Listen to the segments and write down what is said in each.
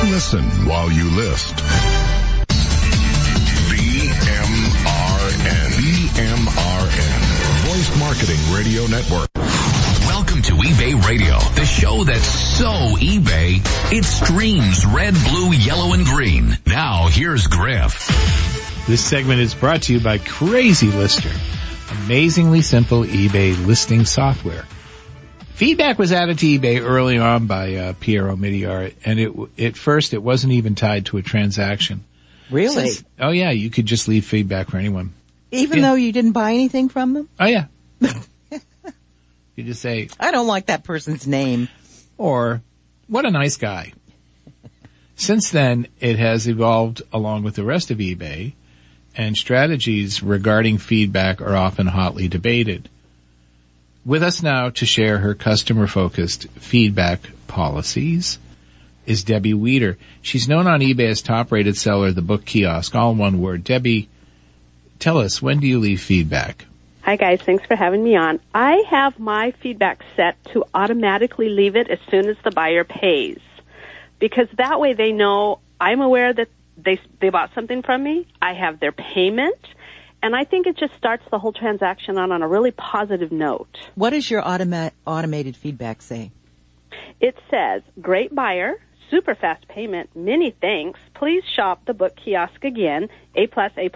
Listen while you list. BMRN. Voice Marketing Radio Network. Welcome to eBay Radio, the show that's so eBay, it streams red, blue, yellow, and green. Now, here's Griff. This segment is brought to you by Crazy Lister, amazingly simple eBay listing software. Feedback was added to eBay early on by Pierre Omidyar, and at first it wasn't even tied to a transaction. Really? Oh yeah, you could just leave feedback for anyone. Even though you didn't buy anything from them? Oh yeah. You just say, I don't like that person's name. Or, what a nice guy. Since then, it has evolved along with the rest of eBay, and strategies regarding feedback are often hotly debated. With us now to share her customer-focused feedback policies is Debbie Weeder. She's known on eBay as top-rated seller of the book kiosk, all in one word. Debbie, tell us, when do you leave feedback? Hi, guys. Thanks for having me on. I have my feedback set to automatically leave it as soon as the buyer pays, because that way they know I'm aware that they bought something from me. I have their payment, and I think it just starts the whole transaction on a really positive note. What does your automated feedback say? It says, great buyer, super fast payment, many thanks. Please shop the book kiosk again, A+, A+.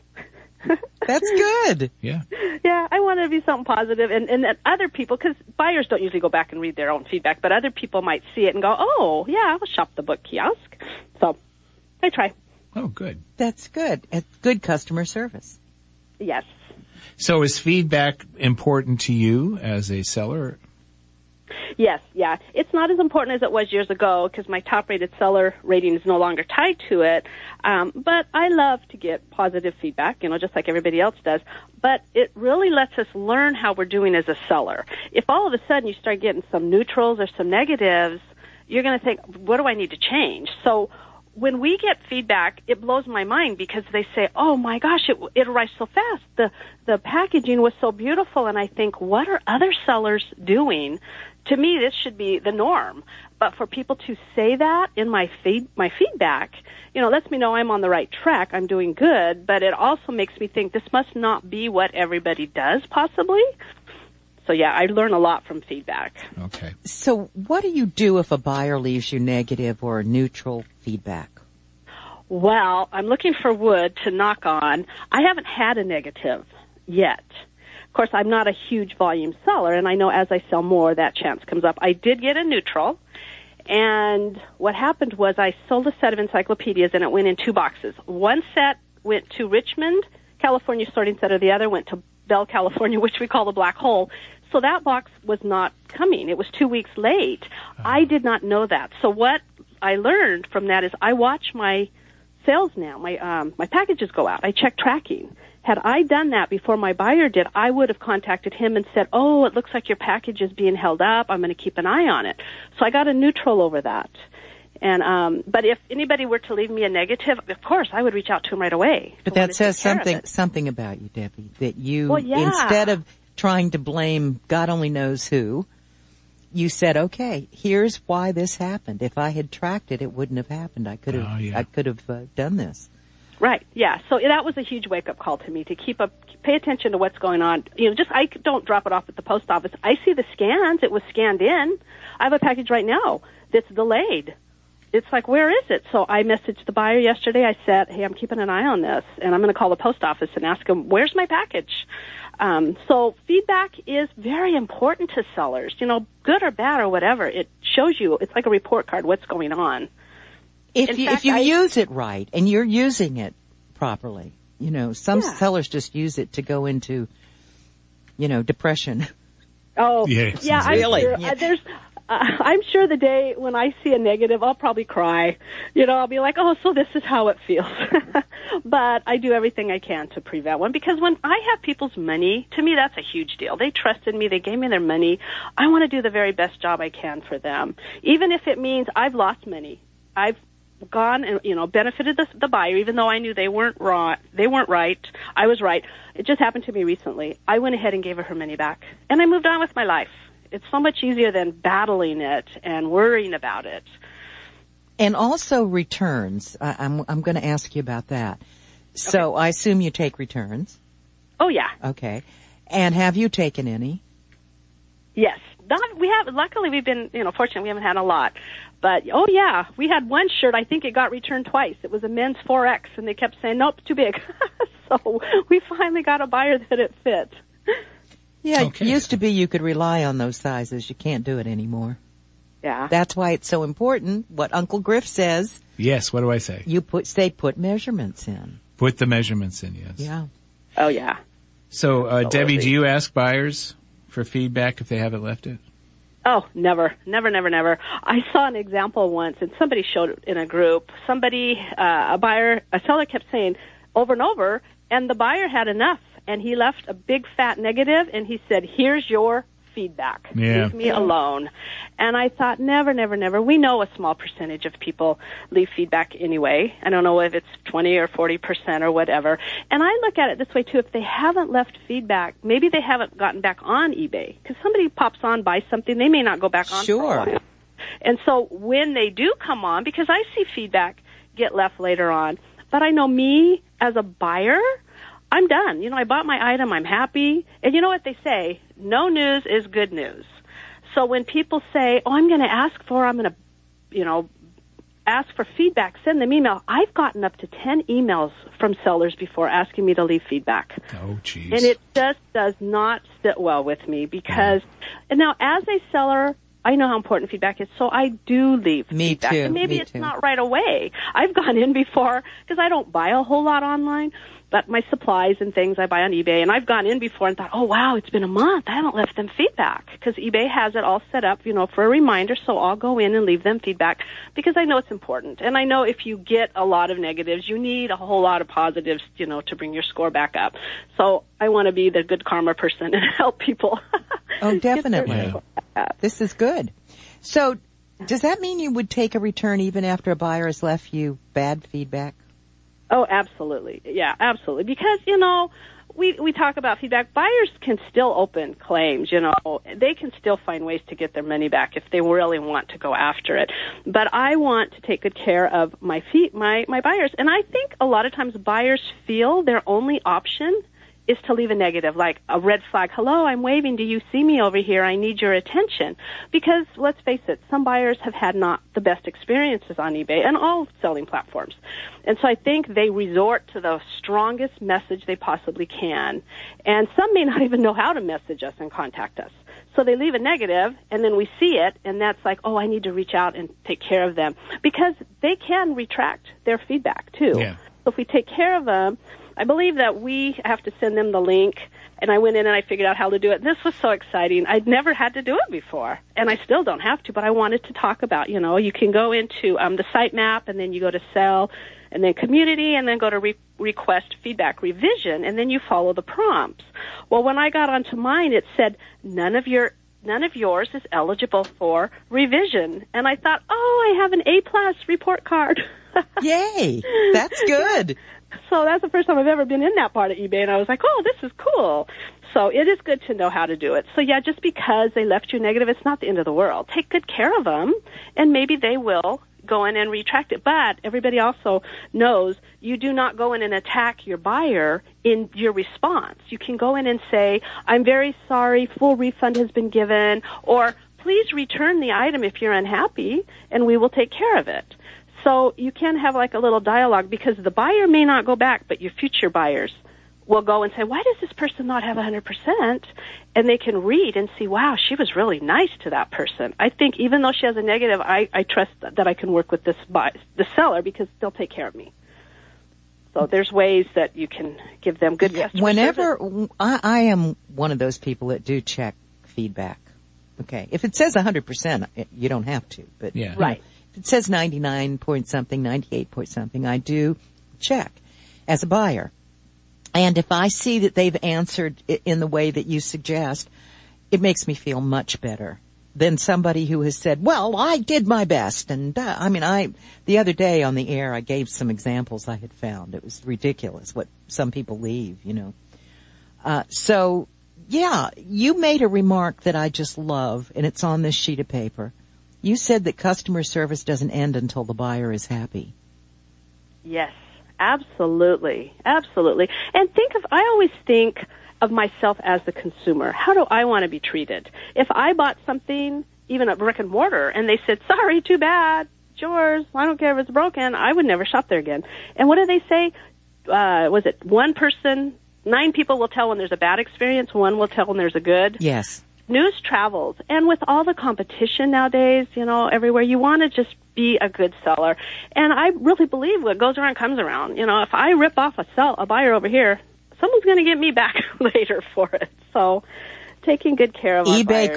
That's good. Yeah. Yeah, I want it to be something positive. And that other people, because buyers don't usually go back and read their own feedback, but other people might see it and go, oh, yeah, I'll shop the book kiosk. So I try. Oh, good. That's good. It's good customer service. Yes. So is feedback important to you as a seller? Yes, yeah. It's not as important as it was years ago because my top-rated seller rating is no longer tied to it. But I love to get positive feedback, just like everybody else does. But it really lets us learn how we're doing as a seller. If all of a sudden you start getting some neutrals or some negatives, you're going to think, what do I need to change? So when we get feedback, it blows my mind because they say, oh, my gosh, it arrived so fast. The packaging was so beautiful. And I think, what are other sellers doing? To me, this should be the norm. But for people to say that in my feedback, lets me know I'm on the right track. I'm doing good. But it also makes me think this must not be what everybody does, possibly. So, yeah, I learn a lot from feedback. Okay. So what do you do if a buyer leaves you negative or neutral feedback? Well, I'm looking for wood to knock on. I haven't had a negative yet. Of course, I'm not a huge volume seller, and I know as I sell more, that chance comes up. I did get a neutral, and what happened was I sold a set of encyclopedias, and it went in 2 boxes. One set went to Richmond, California sorting center. The other went to Bell, California, which we call the black hole. So that box was not coming. It was 2 weeks late. I did not know that. So what I learned from that is I watch my sales now. My packages go out. I check tracking. Had I done that before my buyer did, I would have contacted him and said, oh, it looks like your package is being held up. I'm going to keep an eye on it. So I got a neutral over that. And but if anybody were to leave me a negative, of course, I would reach out to him right away. But that says something about you, Debbie, that you, instead of trying to blame God only knows who, you said, okay, here's why this happened. If I had tracked it, it wouldn't have happened. I could have done this. Right, yeah. So that was a huge wake-up call to me to pay attention to what's going on. I don't drop it off at the post office. I see the scans. It was scanned in. I have a package right now that's delayed. It's like, where is it? So I messaged the buyer yesterday. I said, hey, I'm keeping an eye on this, and I'm going to call the post office and ask them, where's my package? So feedback is very important to sellers, good or bad or whatever. It shows you, it's like a report card, what's going on. If you use it right and you're using it properly, some sellers just use it to go into, depression. Oh, yes, yeah, really? I'm sure the day when I see a negative, I'll probably cry. I'll be like, oh, so this is how it feels. But I do everything I can to prevent one because when I have people's money, to me, that's a huge deal. They trusted me. They gave me their money. I want to do the very best job I can for them, even if it means I've lost money. I've gone and, benefited the buyer, even though I knew they weren't right. I was right. It just happened to me recently. I went ahead and gave her money back, and I moved on with my life. It's so much easier than battling it and worrying about it. And also returns. I'm going to ask you about that. So I assume you take returns. Oh, yeah. Okay. And have you taken any? Yes. Luckily we've been, fortunate we haven't had a lot. But, oh yeah, we had one shirt, I think it got returned twice. It was a men's 4X, and they kept saying, nope, too big. So we finally got a buyer that it fit. Yeah, It used to be you could rely on those sizes. You can't do it anymore. Yeah. That's why it's so important what Uncle Griff says. Yes, what do I say? You put measurements in. Put the measurements in, yes. Yeah. Oh, yeah. So, Debbie, do you ask buyers for feedback if they haven't left it? Oh, never. I saw an example once, and somebody showed it in a group. A seller kept saying over and over, and the buyer had enough, and he left a big fat negative, and he said, here's your feedback. Yeah. Leave me alone. And I thought, never. We know a small percentage of people leave feedback anyway. I don't know if it's 20 or 40% or whatever. And I look at it this way, too. If they haven't left feedback, maybe they haven't gotten back on eBay. Because somebody pops on, buys something, they may not go back on for a while. And so when they do come on, because I see feedback get left later on, but I know me as a buyer, I'm done. I bought my item. I'm happy. And you know what they say? No news is good news. So when people say, I'm going to ask for feedback, send them email. I've gotten up to 10 emails from sellers before asking me to leave feedback. Oh, geez. And it just does not sit well with me because, and now as a seller, I know how important feedback is, so I do leave feedback. Too. And maybe it's not right away. I've gone in before, because I don't buy a whole lot online, but my supplies and things I buy on eBay, and I've gone in before and thought, oh, wow, it's been a month. I haven't left them feedback, because eBay has it all set up, for a reminder, so I'll go in and leave them feedback, because I know it's important. And I know if you get a lot of negatives, you need a whole lot of positives, to bring your score back up. So I want to be the good karma person and help people. Oh, definitely. This is good. So does that mean you would take a return even after a buyer has left you bad feedback? Oh, absolutely. Yeah, absolutely. Because, we talk about feedback. Buyers can still open claims, They can still find ways to get their money back if they really want to go after it. But I want to take good care of my buyers. And I think a lot of times buyers feel their only option is to leave a negative, like a red flag. Hello, I'm waving. Do you see me over here? I need your attention. Because, let's face it, some buyers have had not the best experiences on eBay and all selling platforms. And so I think they resort to the strongest message they possibly can. And some may not even know how to message us and contact us. So they leave a negative, and then we see it, and that's like, oh, I need to reach out and take care of them. Because they can retract their feedback, too. Yeah. So if we take care of them, I believe that we have to send them the link, and I went in and I figured out how to do it. This was so exciting. I'd never had to do it before, and I still don't have to, but I wanted to talk about, you can go into the site map, and then you go to sell, and then community, and then go to request feedback revision, and then you follow the prompts. Well, when I got onto mine, it said, none of yours is eligible for revision. And I thought, oh, I have an A+ report card. Yay! That's good. So that's the first time I've ever been in that part of eBay, and I was like, oh, this is cool. So it is good to know how to do it. So, yeah, just because they left you negative, it's not the end of the world. Take good care of them, and maybe they will go in and retract it. But everybody also knows you do not go in and attack your buyer in your response. You can go in and say, I'm very sorry, full refund has been given, or please return the item if you're unhappy, and we will take care of it. So you can have like a little dialogue, because the buyer may not go back, but your future buyers will go and say, why does this person not have 100%? And they can read and see, wow, she was really nice to that person. I think even though she has a negative, I trust that I can work with the seller, because they'll take care of me. So there's ways that you can give them good customer service. I am one of those people that do check feedback. Okay. If it says 100%, you don't have to, but yeah. Right. If it says 99 point something, 98 point something, I do check as a buyer. And if I see that they've answered in the way that you suggest, it makes me feel much better than somebody who has said, well, I did my best. And the other day on the air, I gave some examples I had found. It was ridiculous what some people leave, So, yeah, you made a remark that I just love, and it's on this sheet of paper. You said that customer service doesn't end until the buyer is happy. Yes, absolutely. Absolutely. And I always think of myself as the consumer. How do I want to be treated? If I bought something, even a brick and mortar, and they said, sorry, too bad, it's yours, I don't care if it's broken, I would never shop there again. And what do they say? Was it 1 person, 9 people will tell when there's a bad experience, 1 will tell when there's a good? Yes. News travels. And with all the competition nowadays, everywhere, you want to just be a good seller. And I really believe what goes around comes around. If I rip off a buyer over here, someone's going to get me back later for it. So taking good care of our buyers.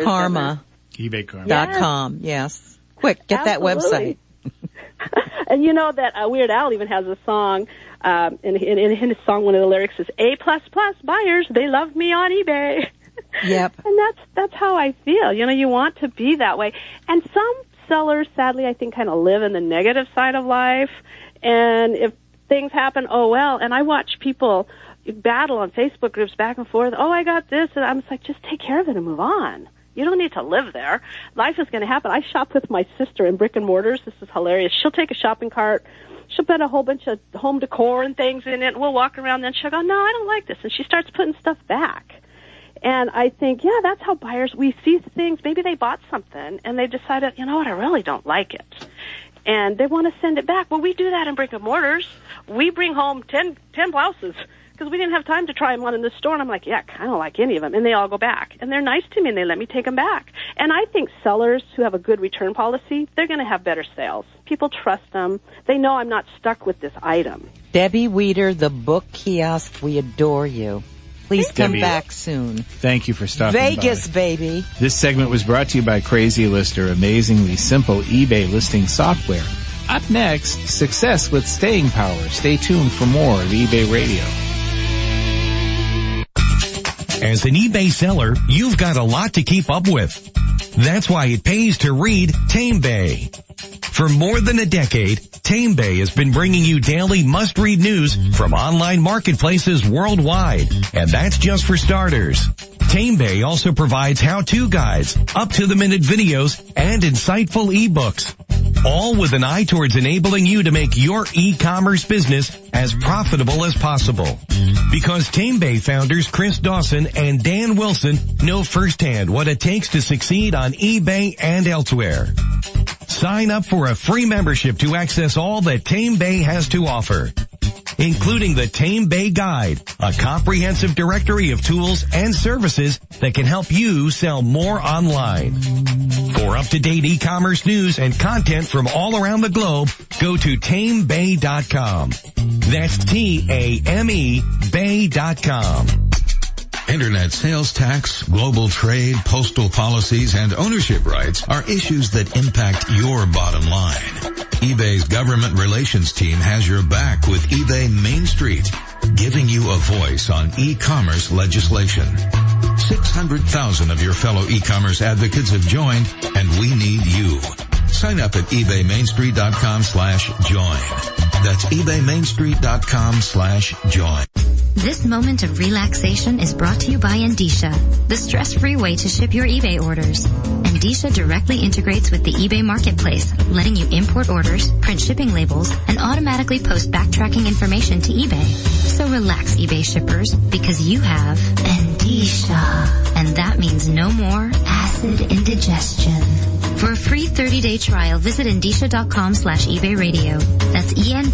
eBaykarma.com. Yes. Quick, get Absolutely. That website. And you know that Weird Al even has a song, in his song, one of the lyrics is, A++ buyers, they love me on eBay. Yep. And that's how I feel. You want to be that way. And some sellers, sadly, I think kind of live in the negative side of life. And if things happen, oh well. And I watch people battle on Facebook groups back and forth. Oh, I got this. And I'm like, just take care of it and move on. You don't need to live there. Life is going to happen. I shop with my sister in brick and mortars. This is hilarious. She'll take a shopping cart. She'll put a whole bunch of home decor and things in it. We'll walk around. Then she'll go, no, I don't like this. And she starts putting stuff back. And I think, yeah, that's how buyers, we see things. Maybe they bought something and they decided, you know what, I really don't like it. And they want to send it back. Well, we do that in brick and mortars. We bring home 10 blouses because we didn't have time to try them on in the store. And I'm like, yeah, I don't like any of them. And they all go back. And they're nice to me and they let me take them back. And I think sellers who have a good return policy, they're going to have better sales. People trust them. They know I'm not stuck with this item. Debbie Weeder, the book kiosk, we adore you. Please come back soon. Thank you for stopping by. Vegas, baby. This segment was brought to you by Crazy Lister, amazingly simple eBay listing software. Up next, success with staying power. Stay tuned for more of eBay Radio. As an eBay seller, you've got a lot to keep up with. That's why it pays to read TameBay. For more than a decade, TameBay has been bringing you daily must-read news from online marketplaces worldwide. And that's just for starters. TameBay also provides how-to guides, up-to-the-minute videos, and insightful ebooks. All with an eye towards enabling you to make your e-commerce business as profitable as possible. Because TameBay founders Chris Dawson and Dan Wilson know firsthand what it takes to succeed on eBay and elsewhere. Sign up for a free membership to access all that TameBay has to offer, including the TameBay Guide, a comprehensive directory of tools and services that can help you sell more online. For up-to-date e-commerce news and content from all around the globe, go to TameBay.com. That's T-A-M-E Bay.com. Internet sales tax, global trade, postal policies, and ownership rights are issues that impact your bottom line. eBay's government relations team has your back with eBay Main Street, giving you a voice on e-commerce legislation. 600,000 of your fellow e-commerce advocates have joined, and we need you. Sign up at ebaymainstreet.com/join. That's ebaymainstreet.com/join. This moment of relaxation is brought to you by Endicia, the stress-free way to ship your eBay orders. Endicia directly integrates with the eBay marketplace, letting you import orders, print shipping labels, and automatically post backtracking information to eBay. So relax, eBay shippers, because you have Endicia. And that means no more acid indigestion. For a free 30-day trial, visit Endicia.com/eBay radio. That's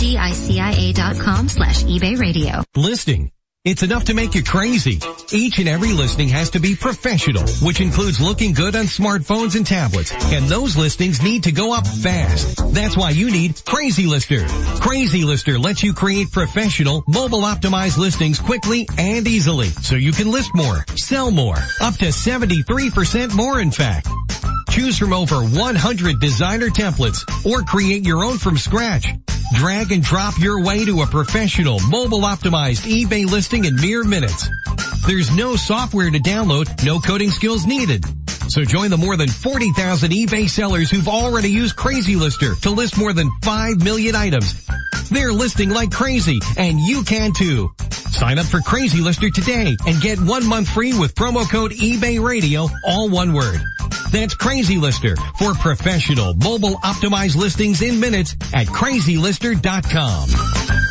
ENDICIA.com/eBay radio. Listing. It's enough to make you crazy. Each and every listing has to be professional, which includes looking good on smartphones and tablets. And those listings need to go up fast. That's why you need Crazy Lister. Crazy Lister lets you create professional, mobile-optimized listings quickly and easily, so you can list more, sell more, up to 73% more in fact. Choose from over 100 designer templates or create your own from scratch. Drag and drop your way to a professional, mobile-optimized eBay listing in mere minutes. There's no software to download, no coding skills needed. So join the more than 40,000 eBay sellers who've already used Crazy Lister to list more than 5 million items. They're listing like crazy, and you can too. Sign up for Crazy Lister today and get 1 month free with promo code eBay Radio, all one word. That's Crazy Lister for professional mobile optimized listings in minutes at crazylister.com.